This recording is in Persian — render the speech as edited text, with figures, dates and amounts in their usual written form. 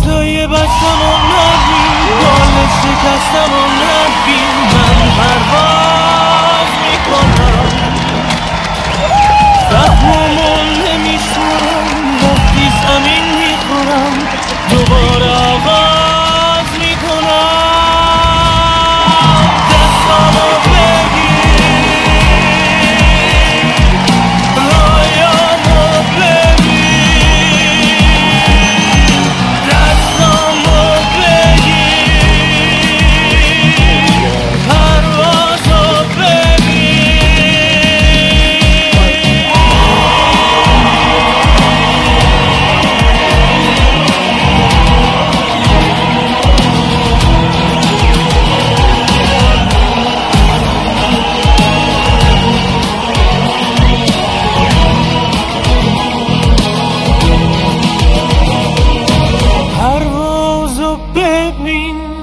پرتای بستم و نبین، بال شکستم و نبین. من پرواز میکنم، زخممون نمیشورم، وقتی زمین میخورم دوباره آغاز میکنم. دستامو بگیر، رویامو ببین، دستامو بگیر، پروازو ببین. پروازو ببین.